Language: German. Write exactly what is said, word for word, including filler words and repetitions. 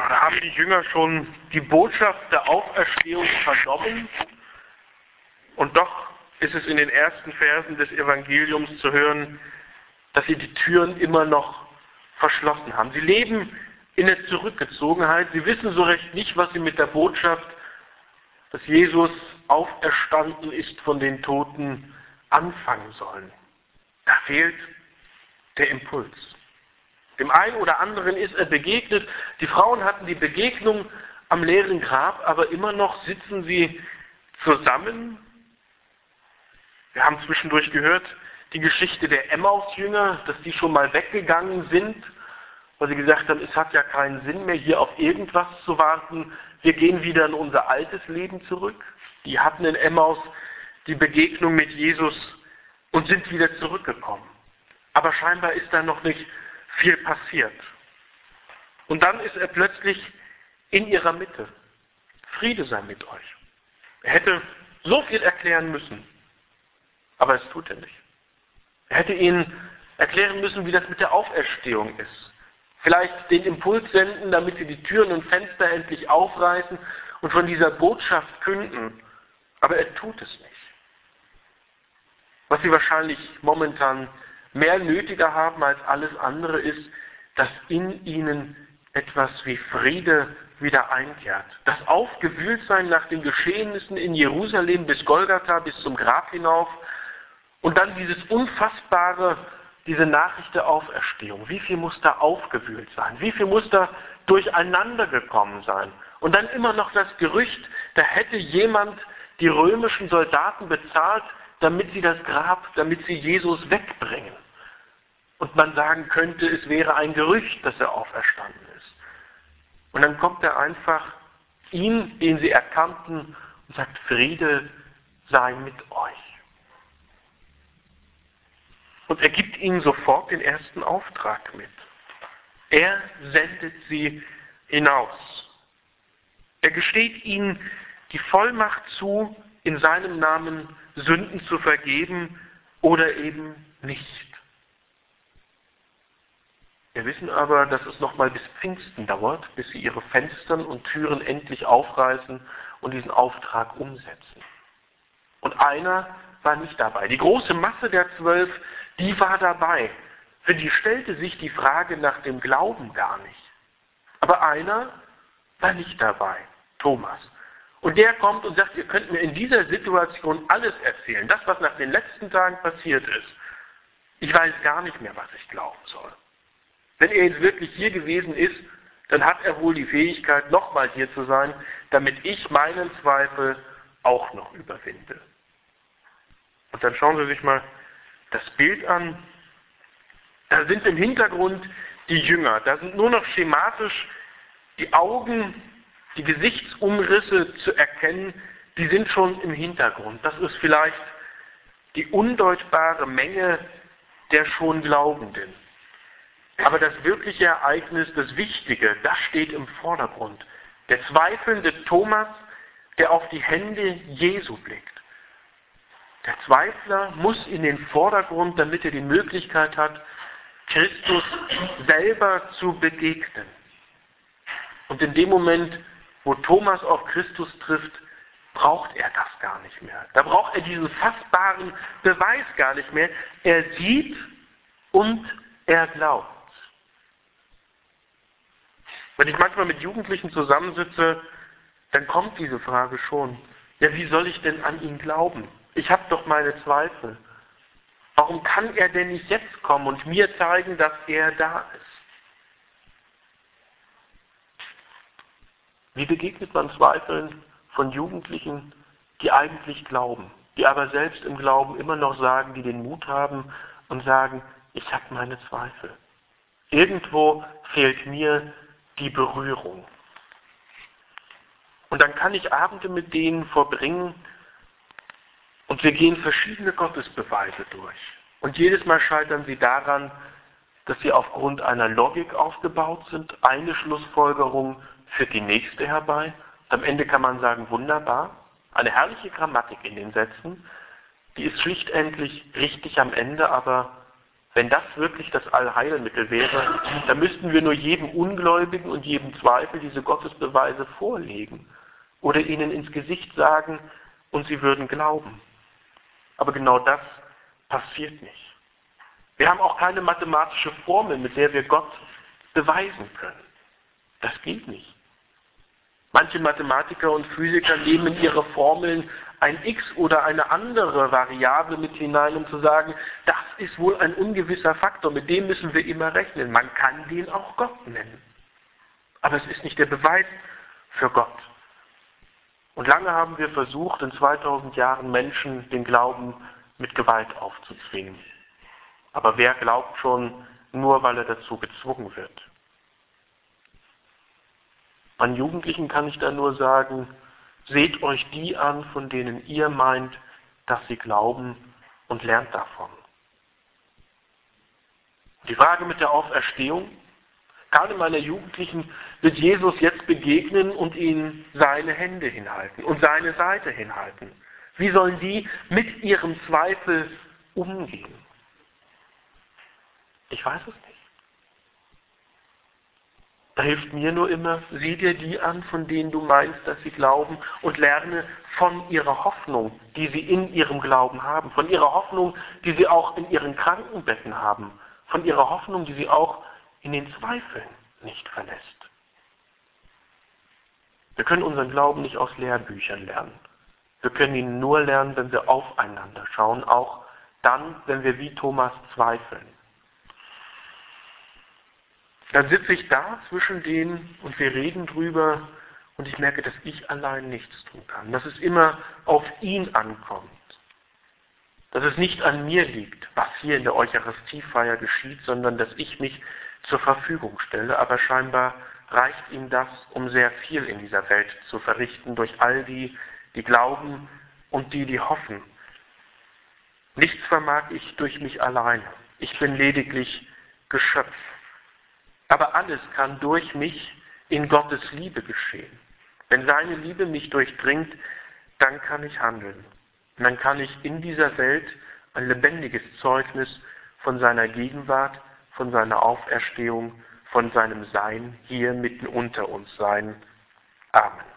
Da haben die Jünger schon die Botschaft der Auferstehung vernommen. Und doch ist es in den ersten Versen des Evangeliums zu hören, dass sie die Türen immer noch verschlossen haben. Sie leben in der Zurückgezogenheit. Sie wissen so recht nicht, was sie mit der Botschaft, dass Jesus auferstanden ist von den Toten, anfangen sollen. Da fehlt der Impuls. Dem einen oder anderen ist er begegnet. Die Frauen hatten die Begegnung am leeren Grab, aber immer noch sitzen sie zusammen. Wir haben zwischendurch gehört, die Geschichte der Emmaus-Jünger, dass die schon mal weggegangen sind, weil sie gesagt haben, es hat ja keinen Sinn mehr, hier auf irgendwas zu warten. Wir gehen wieder in unser altes Leben zurück. Die hatten in Emmaus die Begegnung mit Jesus und sind wieder zurückgekommen. Aber scheinbar ist da noch nicht viel passiert. Und dann ist er plötzlich in ihrer Mitte. Friede sei mit euch. Er hätte so viel erklären müssen, aber es tut er nicht. Er hätte ihnen erklären müssen, wie das mit der Auferstehung ist. Vielleicht den Impuls senden, damit sie die Türen und Fenster endlich aufreißen und von dieser Botschaft künden. Aber er tut es nicht. Was sie wahrscheinlich momentan mehr nötiger haben als alles andere ist, dass in ihnen etwas wie Friede wieder einkehrt. Das Aufgewühltsein nach den Geschehnissen in Jerusalem bis Golgatha, bis zum Grab hinauf und dann dieses unfassbare, diese Nachricht der Auferstehung. Wie viel muss da aufgewühlt sein? Wie viel muss da durcheinander gekommen sein? Und dann immer noch das Gerücht, da hätte jemand die römischen Soldaten bezahlt, damit sie das Grab, damit sie Jesus wegbringen. Und man sagen könnte, es wäre ein Gerücht, dass er auferstanden ist. Und dann kommt er einfach, ihn, den sie erkannten, und sagt, Friede sei mit euch. Und er gibt ihnen sofort den ersten Auftrag mit. Er sendet sie hinaus. Er gesteht ihnen die Vollmacht zu, in seinem Namen Sünden zu vergeben oder eben nicht. Wir wissen aber, dass es nochmal bis Pfingsten dauert, bis sie ihre Fenstern und Türen endlich aufreißen und diesen Auftrag umsetzen. Und einer war nicht dabei. Die große Masse der Zwölf, die war dabei. Für die stellte sich die Frage nach dem Glauben gar nicht. Aber einer war nicht dabei, Thomas. Und der kommt und sagt, ihr könnt mir in dieser Situation alles erzählen. Das, was nach den letzten Tagen passiert ist. Ich weiß gar nicht mehr, was ich glauben soll. Wenn er jetzt wirklich hier gewesen ist, dann hat er wohl die Fähigkeit, nochmal hier zu sein, damit ich meinen Zweifel auch noch überwinde. Und dann schauen Sie sich mal das Bild an. Da sind im Hintergrund die Jünger. Da sind nur noch schematisch die Augen, die Gesichtsumrisse zu erkennen, die sind schon im Hintergrund. Das ist vielleicht die undeutbare Menge der schon Glaubenden. Aber das wirkliche Ereignis, das Wichtige, das steht im Vordergrund. Der zweifelnde Thomas, der auf die Hände Jesu blickt. Der Zweifler muss in den Vordergrund, damit er die Möglichkeit hat, Christus selber zu begegnen. Und in dem Moment, wo Thomas auf Christus trifft, braucht er das gar nicht mehr. Da braucht er diesen fassbaren Beweis gar nicht mehr. Er sieht und er glaubt. Wenn ich manchmal mit Jugendlichen zusammensitze, dann kommt diese Frage schon. Ja, wie soll ich denn an ihn glauben? Ich habe doch meine Zweifel. Warum kann er denn nicht jetzt kommen und mir zeigen, dass er da ist? Wie begegnet man Zweifeln von Jugendlichen, die eigentlich glauben, die aber selbst im Glauben immer noch sagen, die den Mut haben und sagen, ich habe meine Zweifel. Irgendwo fehlt mir die Berührung. Und dann kann ich Abende mit denen verbringen und wir gehen verschiedene Gottesbeweise durch. Und jedes Mal scheitern sie daran, dass sie aufgrund einer Logik aufgebaut sind. Eine Schlussfolgerung führt die nächste herbei. Und am Ende kann man sagen, wunderbar, eine herrliche Grammatik in den Sätzen, die ist schlichtendlich richtig am Ende, aber Wenn das wirklich das Allheilmittel wäre, dann müssten wir nur jedem Ungläubigen und jedem Zweifel diese Gottesbeweise vorlegen oder ihnen ins Gesicht sagen und sie würden glauben. Aber genau das passiert nicht. Wir haben auch keine mathematische Formel, mit der wir Gott beweisen können. Das geht nicht. Manche Mathematiker und Physiker nehmen in ihre Formeln ein X oder eine andere Variable mit hinein, um zu sagen, das ist wohl ein ungewisser Faktor, mit dem müssen wir immer rechnen. Man kann den auch Gott nennen. Aber es ist nicht der Beweis für Gott. Und lange haben wir versucht, in zweitausend Jahren Menschen den Glauben mit Gewalt aufzuzwingen. Aber wer glaubt schon, nur weil er dazu gezwungen wird? An Jugendlichen kann ich da nur sagen, seht euch die an, von denen ihr meint, dass sie glauben, und lernt davon. Die Frage mit der Auferstehung: Keinem meiner Jugendlichen wird Jesus jetzt begegnen und ihnen seine Hände hinhalten und seine Seite hinhalten. Wie sollen die mit ihrem Zweifel umgehen? Ich weiß es nicht. Da hilft mir nur immer, sieh dir die an, von denen du meinst, dass sie glauben, und lerne von ihrer Hoffnung, die sie in ihrem Glauben haben, von ihrer Hoffnung, die sie auch in ihren Krankenbetten haben, von ihrer Hoffnung, die sie auch in den Zweifeln nicht verlässt. Wir können unseren Glauben nicht aus Lehrbüchern lernen. Wir können ihn nur lernen, wenn wir aufeinander schauen, auch dann, wenn wir wie Thomas zweifeln. Dann sitze ich da zwischen denen und wir reden drüber und ich merke, dass ich allein nichts tun kann. Dass es immer auf ihn ankommt. Dass es nicht an mir liegt, was hier in der Eucharistiefeier geschieht, sondern dass ich mich zur Verfügung stelle. Aber scheinbar reicht ihm das, um sehr viel in dieser Welt zu verrichten, durch all die, die glauben und die, die hoffen. Nichts vermag ich durch mich alleine. Ich bin lediglich Geschöpf. Aber alles kann durch mich in Gottes Liebe geschehen. Wenn seine Liebe mich durchdringt, dann kann ich handeln. Und dann kann ich in dieser Welt ein lebendiges Zeugnis von seiner Gegenwart, von seiner Auferstehung, von seinem Sein hier mitten unter uns sein. Amen.